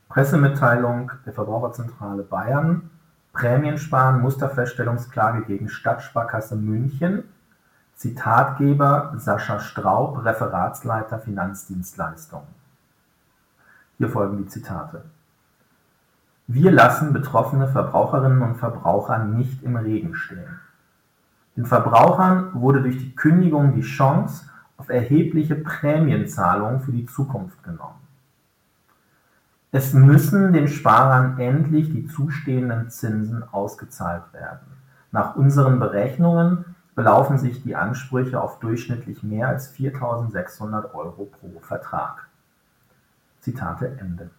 Pressemitteilung der Verbraucherzentrale Bayern, Prämiensparen, Musterfeststellungsklage gegen Stadtsparkasse München, Zitatgeber Sascha Straub, Referatsleiter Finanzdienstleistungen. Hier folgen die Zitate. Wir lassen betroffene Verbraucherinnen und Verbraucher nicht im Regen stehen. Den Verbrauchern wurde durch die Kündigung die Chance auf erhebliche Prämienzahlungen für die Zukunft genommen. Es müssen den Sparern endlich die zustehenden Zinsen ausgezahlt werden. Nach unseren Berechnungen belaufen sich die Ansprüche auf durchschnittlich mehr als 4.600 € pro Vertrag. Zitate Ende.